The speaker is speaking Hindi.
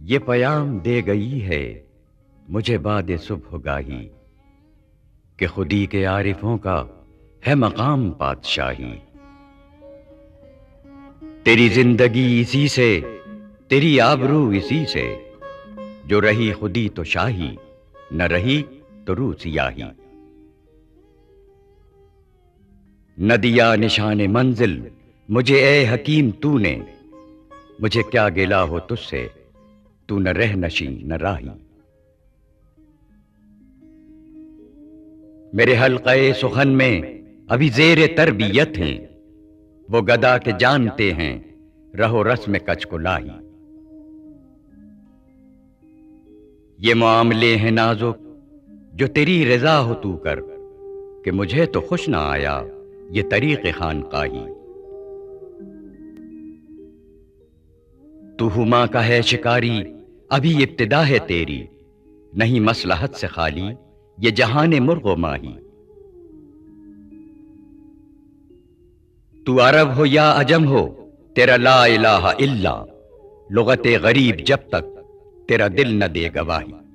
ये पयाम दे गई है मुझे बाद सुबह गाही कि खुदी के आरिफों का है मकाम पातशाही। तेरी जिंदगी इसी से, तेरी आबरू इसी से, जो रही खुदी तो शाही, न रही तो रू सियाही। न दिया निशाने मंजिल मुझे ए हकीम तूने, मुझे क्या गिला हो तुझसे, तू न रह नशी न राही। मेरे हल्क़े सुखन में अभी ज़ेरे तरबियत हैं, वो गदा के जानते हैं रहो रस्म कच को लाही। ये मामले हैं नाजुक जो तेरी रज़ा हो तू कर, कि मुझे तो खुश ना आया ये तरीक़े खानकाही। तू हुमा का है शिकारी अभी इब्तिदा है तेरी, नहीं मसलहत से खाली ये जहाने मुर्गो माही। तू अरब हो या अजम हो तेरा ला इलाहा इल्ला, लुगते गरीब जब तक तेरा दिल न दे गवाही।